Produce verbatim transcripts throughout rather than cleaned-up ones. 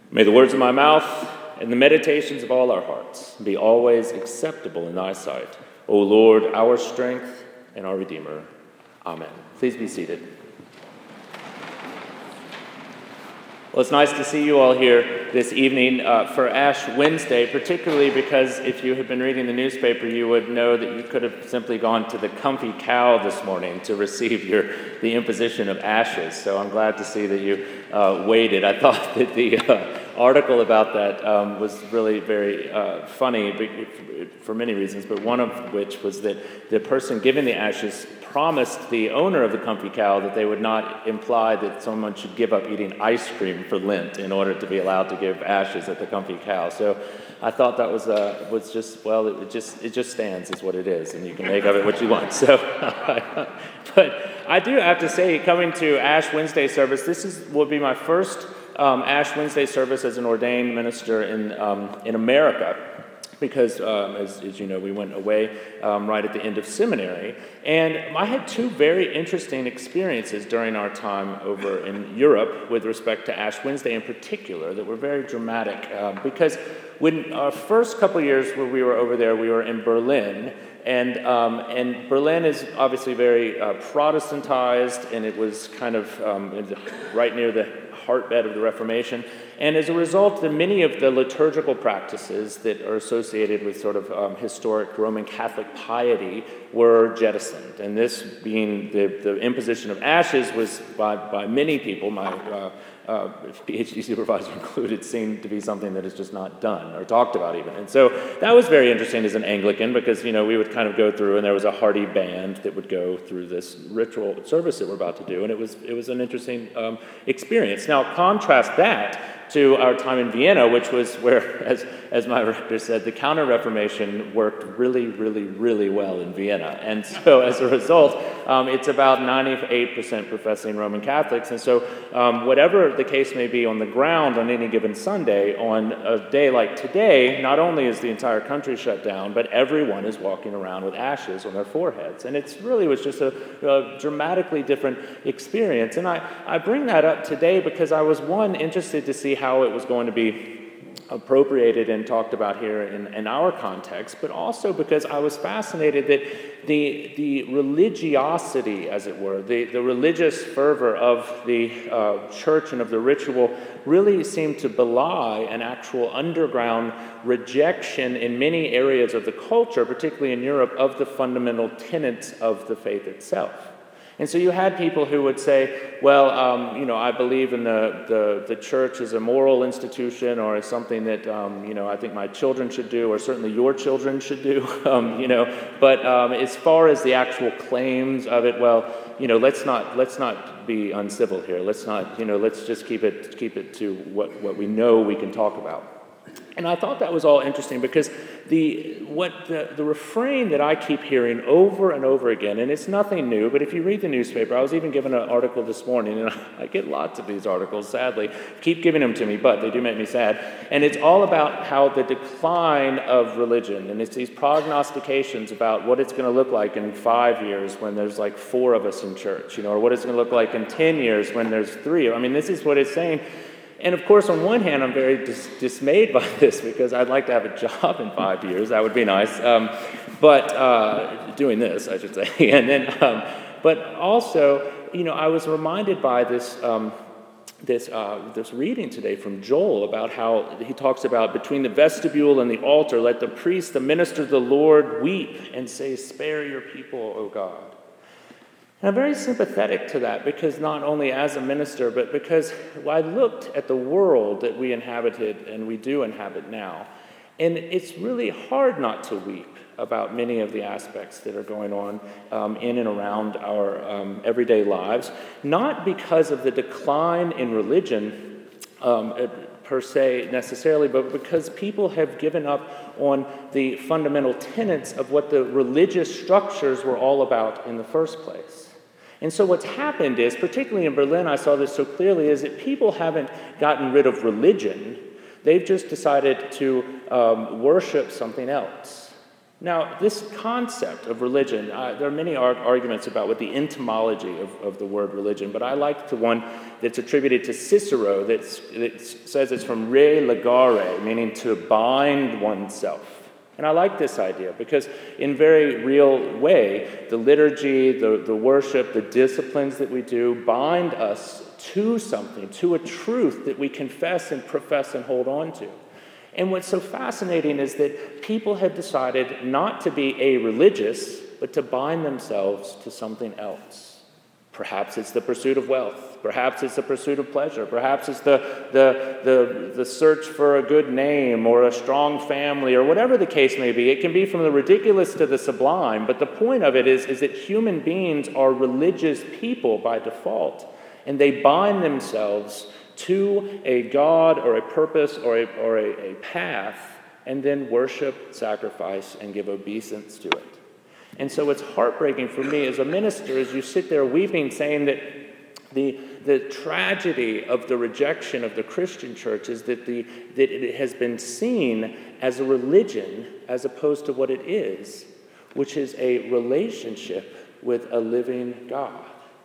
May the words of my mouth and the meditations of all our hearts be always acceptable in thy sight, O Lord, our strength and our Redeemer. Amen. Please be seated. Well, it's nice to see you all here this evening uh, for Ash Wednesday, particularly because if you had been reading the newspaper, you would know that you could have simply gone to the Comfy Cow this morning to receive your the imposition of ashes. So I'm glad to see that you uh, waited. I thought that the uh, article about that um, was really very uh, funny for many reasons, but one of which was that the person giving the ashes promised the owner of the Comfy Cow that they would not imply that someone should give up eating ice cream for Lent in order to be allowed to give ashes at the Comfy Cow. So I thought that was uh, was just, well, it just it just stands is what it is, and you can make of it what you want. So, but I do have to say, coming to Ash Wednesday service, this is will be my first um, Ash Wednesday service as an ordained minister in um, in America. Because, um, as, as you know, we went away um, right at the end of seminary. And I had two very interesting experiences during our time over in Europe with respect to Ash Wednesday in particular that were very dramatic. Uh, because when our first couple of years where we were over there, we were in Berlin. And um, and Berlin is obviously very uh, Protestantized, and it was kind of um, right near the heartbed of the Reformation. And as a result, the many of the liturgical practices that are associated with sort of um, historic Roman Catholic piety were jettisoned. And this being the, the imposition of ashes was by, by many people, my uh, uh, PhD supervisor included, seemed to be something that is just not done or talked about even. And so that was very interesting as an Anglican because, you know, we would kind of go through and there was a hearty band that would go through this ritual service that we're about to do. And it was, it was an interesting um, experience. Now, contrast that to our time in Vienna, which was where, as, as my rector said, the Counter-Reformation worked really, really, really well in Vienna. And so as a result, um, it's about ninety-eight percent professing Roman Catholics. And so um, whatever the case may be on the ground on any given Sunday, on a day like today, not only is the entire country shut down, but everyone is walking around with ashes on their foreheads. And it's really was just a, a dramatically different experience. And I, I bring that up today because I was, one, interested to see how it was going to be appropriated and talked about here in, in our context, but also because I was fascinated that the the religiosity, as it were, the, the religious fervor of the uh, church and of the ritual really seemed to belie an actual underground rejection in many areas of the culture, particularly in Europe, of the fundamental tenets of the faith itself. And so you had people who would say, well, um, you know, I believe in the, the, the church as a moral institution or as something that, um, you know, I think my children should do or certainly your children should do, um, you know. But um, as far as the actual claims of it, well, you know, let's not let's not be uncivil here. Let's not, you know, let's just keep it keep it to what, what we know we can talk about. And I thought that was all interesting because the what the, the refrain that I keep hearing over and over again, and it's nothing new, but if you read the newspaper, I was even given an article this morning, and I get lots of these articles, sadly. Keep giving them to me, but they do make me sad. And it's all about how the decline of religion, and it's these prognostications about what it's going to look like in five years when there's like four of us in church, you know, or what it's going to look like in ten years when there's three. I mean, this is what it's saying. And of course, on one hand, I'm very dis- dismayed by this because I'd like to have a job in five years. That would be nice. Um, but uh, doing this, I should say. And then, um, but also, you know, I was reminded by this um, this uh, this reading today from Joel about how he talks about between the vestibule and the altar, let the priest, the minister of the Lord, weep and say, "Spare your people, O God." And I'm very sympathetic to that because not only as a minister, but because I looked at the world that we inhabited and we do inhabit now, and it's really hard not to weep about many of the aspects that are going on um, in and around our um, everyday lives, not because of the decline in religion um, per se necessarily, but because people have given up on the fundamental tenets of what the religious structures were all about in the first place. And so what's happened is, particularly in Berlin, I saw this so clearly, is that people haven't gotten rid of religion. They've just decided to um, worship something else. Now, this concept of religion, uh, there are many arg- arguments about what the etymology of, of the word religion, but I like the one that's attributed to Cicero that's, that says it's from re legare, meaning to bind oneself. And I like this idea because in very real way, the liturgy, the, the worship, the disciplines that we do bind us to something, to a truth that we confess and profess and hold on to. And what's so fascinating is that people have decided not to be a-religious, but to bind themselves to something else. Perhaps it's the pursuit of wealth. Perhaps it's the pursuit of pleasure. Perhaps it's the, the, the, the search for a good name or a strong family or whatever the case may be. It can be from the ridiculous to the sublime, but the point of it is, is that human beings are religious people by default, and they bind themselves to a God or a purpose or, a, or a, a path, and then worship, sacrifice, and give obeisance to it. And so it's heartbreaking for me as a minister as you sit there weeping, saying that the, the tragedy of the rejection of the Christian church is that, the, that it has been seen as a religion as opposed to what it is, which is a relationship with a living God.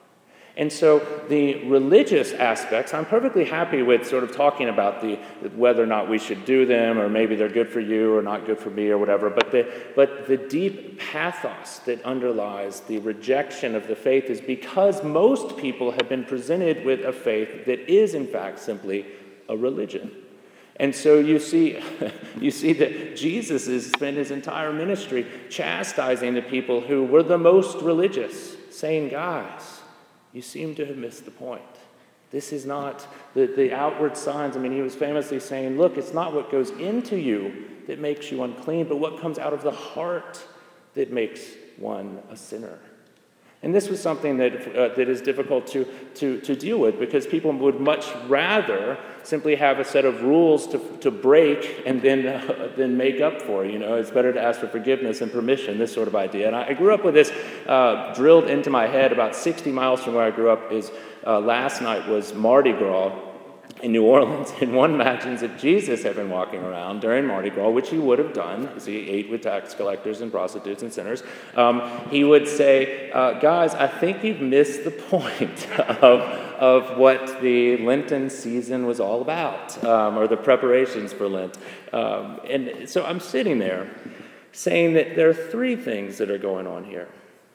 And so the religious aspects, I'm perfectly happy with sort of talking about the whether or not we should do them, or maybe they're good for you or not good for me or whatever, but the, but the deep pathos that underlies the rejection of the faith is because most people have been presented with a faith that is in fact simply a religion. And so you see, you see that Jesus has spent his entire ministry chastising the people who were the most religious, saying, guys, you seem to have missed the point. This is not the, the outward signs. I mean, he was famously saying, look, it's not what goes into you that makes you unclean, but what comes out of the heart that makes one a sinner. And this was something that uh, that is difficult to, to, to deal with because people would much rather simply have a set of rules to, to break and then, uh, then make up for. You know, it's better to ask for forgiveness and permission, this sort of idea. And I, I grew up with this uh, drilled into my head about sixty miles from where I grew up is uh, last night was Mardi Gras in New Orleans, and one imagines if Jesus had been walking around during Mardi Gras, which he would have done, as he ate with tax collectors and prostitutes and sinners, um, he would say, uh, guys, I think you've missed the point of, of what the Lenten season was all about, um, or the preparations for Lent. Um, and so I'm sitting there saying that there are three things that are going on here.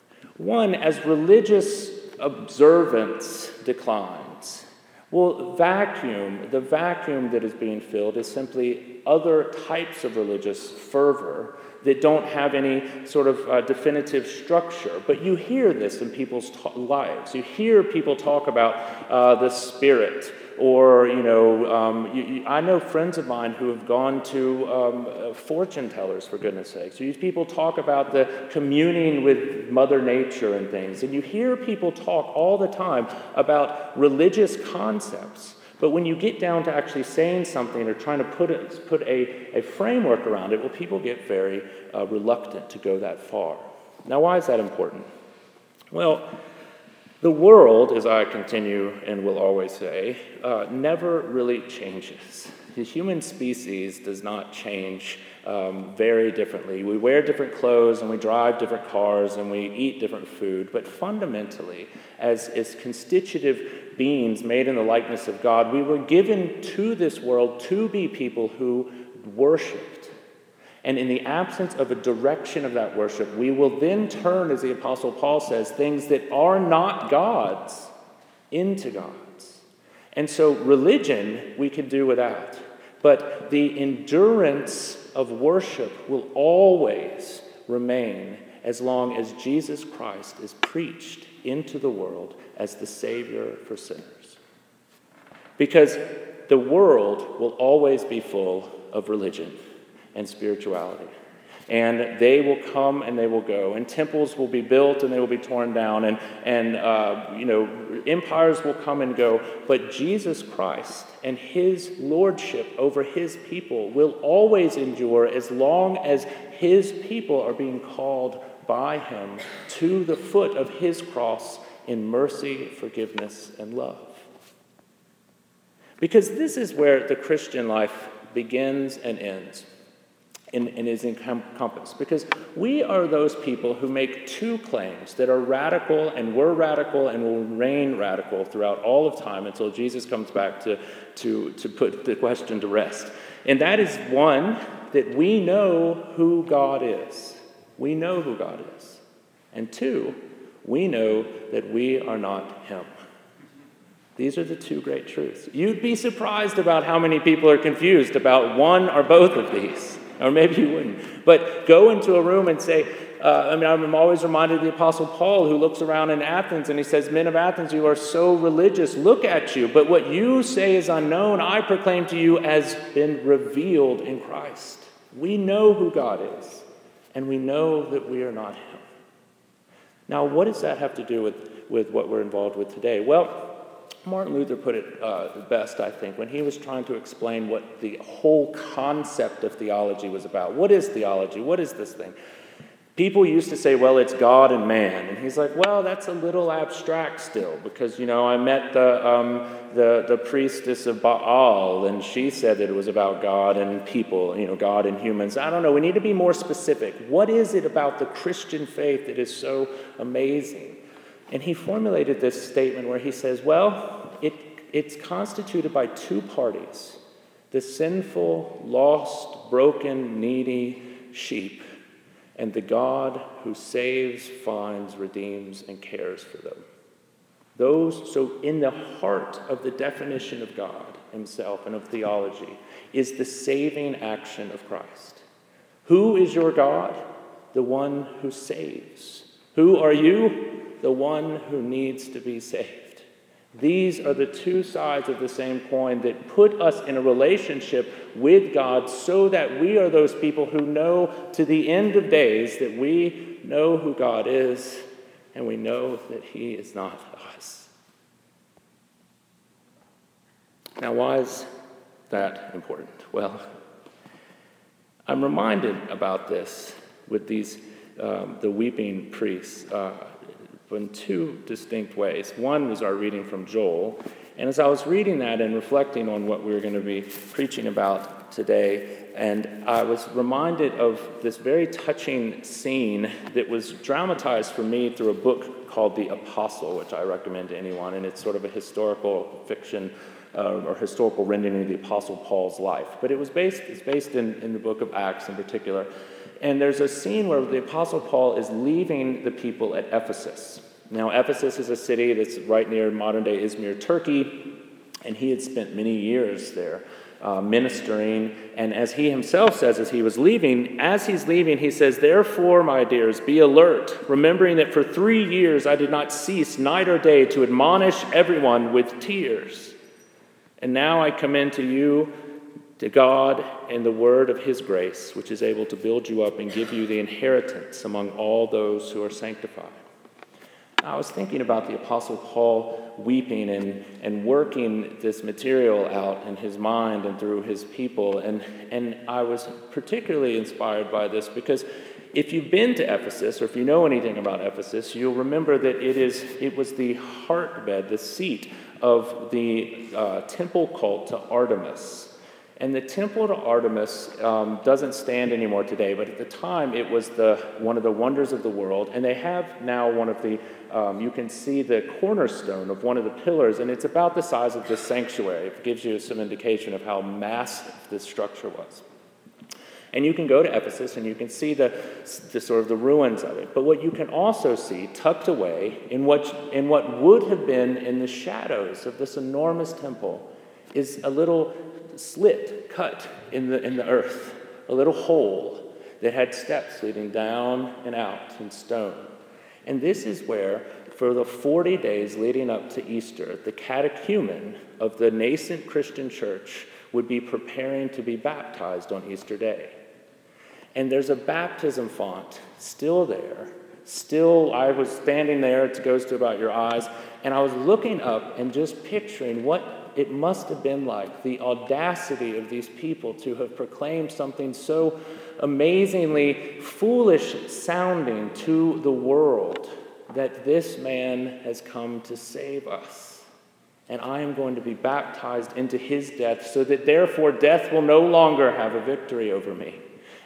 One, as religious observance declines, well, vacuum, the vacuum that is being filled is simply other types of religious fervor that don't have any sort of uh, definitive structure. But you hear this in people's ta- lives. You hear people talk about uh, the Spirit, or, you know, um, you, you, I know friends of mine who have gone to um, uh, fortune tellers, for goodness sakes. These people talk about the communing with Mother Nature and things. And you hear people talk all the time about religious concepts. But when you get down to actually saying something or trying to put, it, put a, a framework around it, well, people get very uh, reluctant to go that far. Now, why is that important? Well, the world, as I continue and will always say, uh, never really changes. The human species does not change um, very differently. We wear different clothes and we drive different cars and we eat different food, but fundamentally, as, as constitutive beings made in the likeness of God, we were given to this world to be people who worshiped. And in the absence of a direction of that worship, we will then turn, as the Apostle Paul says, things that are not God's into God's. And so religion we can do without. But the endurance of worship will always remain as long as Jesus Christ is preached into the world as the Savior for sinners. Because the world will always be full of religion and spirituality. And they will come and they will go. And temples will be built and they will be torn down. And, and uh, you know, empires will come and go. But Jesus Christ and his lordship over his people will always endure as long as his people are being called by him to the foot of his cross in mercy, forgiveness, and love. Because this is where the Christian life begins and ends. and, and is encompassed. Because we are those people who make two claims that are radical and were radical and will remain radical throughout all of time until Jesus comes back to, to, to put the question to rest. And that is, one, that we know who God is. We know who God is. And two, we know that we are not him. These are the two great truths. You'd be surprised about how many people are confused about one or both of these. Or maybe you wouldn't. But go into a room and say, uh, I mean, I'm always reminded of the Apostle Paul, who looks around in Athens and he says, men of Athens, you are so religious. Look at you. But what you say is unknown, I proclaim to you as been revealed in Christ. We know who God is, and we know that we are not him. Now, what does that have to do with, with what we're involved with today? Well, Martin Luther put it uh, best, I think, when he was trying to explain what the whole concept of theology was about. What is theology? What is this thing? People used to say, well, it's God and man. And he's like, well, that's a little abstract still, because, you know, I met the, um, the, the priestess of Baal, and she said that it was about God and people, you know, God and humans. I don't know. We need to be more specific. What is it about the Christian faith that is so amazing? And he formulated this statement where he says, well, it, it's constituted by two parties, the sinful, lost, broken, needy sheep, and the God who saves, finds, redeems, and cares for them. Those, so in the heart of the definition of God himself and of theology is the saving action of Christ. Who is your God? The one who saves. Who are you? The one who needs to be saved. These are the two sides of the same coin that put us in a relationship with God so that we are those people who know to the end of days that we know who God is and we know that he is not us. Now, why is that important? Well, I'm reminded about this with these, um, the weeping priests, uh, in two distinct ways. One was our reading from Joel, and as I was reading that and reflecting on what we were going to be preaching about today, and I was reminded of this very touching scene that was dramatized for me through a book called The Apostle, which I recommend to anyone, and it's sort of a historical fiction uh, or historical rendering of the Apostle Paul's life. But it was based, it's based in, in the book of Acts in particular. And there's a scene where the Apostle Paul is leaving the people at Ephesus. Now, Ephesus is a city that's right near modern-day Izmir, Turkey, and he had spent many years there uh, ministering. And as he himself says as he was leaving, as he's leaving, he says, therefore, my dears, be alert, remembering that for three years I did not cease night or day to admonish everyone with tears. And now I commend to you to God and the word of his grace, which is able to build you up and give you the inheritance among all those who are sanctified. I was thinking about the Apostle Paul weeping and, and working this material out in his mind and through his people. And, and I was particularly inspired by this because if you've been to Ephesus, or if you know anything about Ephesus, you'll remember that it is it was the heartbed, the seat of the uh, temple cult to Artemis. And the temple to Artemis um, doesn't stand anymore today, but at the time it was the one of the wonders of the world. And they have now one of the, um, you can see the cornerstone of one of the pillars, and it's about the size of this sanctuary. It gives you some indication of how massive this structure was. And you can go to Ephesus and you can see the, the sort of the ruins of it. But what you can also see tucked away in what, in what would have been in the shadows of this enormous temple is a little slit cut in the in the earth, a little hole that had steps leading down and out in stone. And this is where, for the forty days leading up to Easter, the catechumen of the nascent Christian church would be preparing to be baptized on Easter Day. And there's a baptism font still there. Still, I was standing there, it goes to about your eyes, and I was looking up and just picturing what it must have been like, the audacity of these people to have proclaimed something so amazingly foolish sounding to the world, that this man has come to save us. And I am going to be baptized into his death so that therefore death will no longer have a victory over me.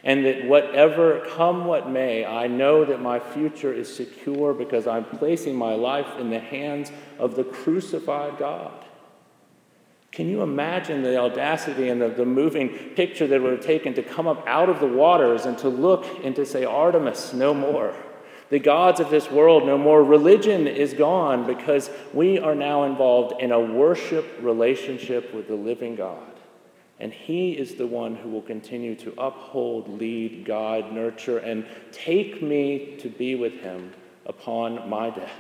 And that whatever, come what may, I know that my future is secure because I'm placing my life in the hands of the crucified God. Can you imagine the audacity and the, the moving picture that it would have taken to come up out of the waters and to look and to say, Artemis, no more. The gods of this world, no more. Religion is gone because we are now involved in a worship relationship with the living God. And he is the one who will continue to uphold, lead, guide, nurture, and take me to be with him upon my death.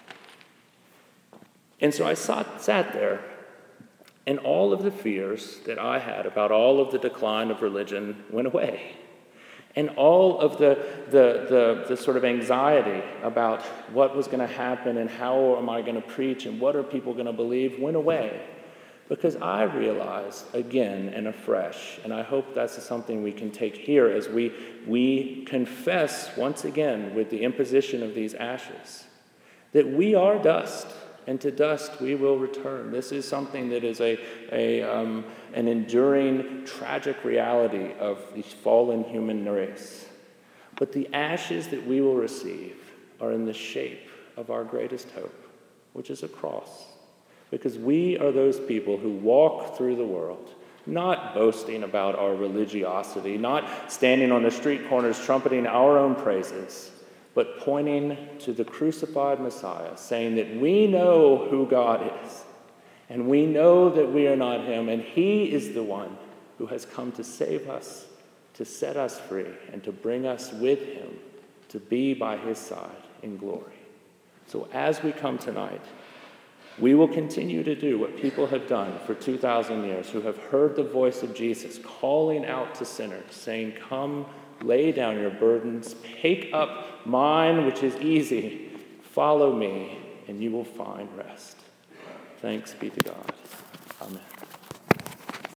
And so I sat, sat there, and all of the fears that I had about all of the decline of religion went away. And all of the, the, the, the sort of anxiety about what was going to happen and how am I going to preach and what are people going to believe went away. Because I realized again and afresh, and I hope that's something we can take here as we, we confess once again with the imposition of these ashes, that we are dust, and to dust we will return. This is something that is a, a um, an enduring, tragic reality of the fallen human race. But the ashes that we will receive are in the shape of our greatest hope, which is a cross. Because we are those people who walk through the world, not boasting about our religiosity, not standing on the street corners trumpeting our own praises, but pointing to the crucified Messiah, saying that we know who God is, and we know that we are not him, and he is the one who has come to save us, to set us free, and to bring us with him to be by his side in glory. So as we come tonight, we will continue to do what people have done for two thousand years, who have heard the voice of Jesus calling out to sinners, saying, come, lay down your burdens, take up mine, which is easy, follow me, and you will find rest. Thanks be to God. Amen.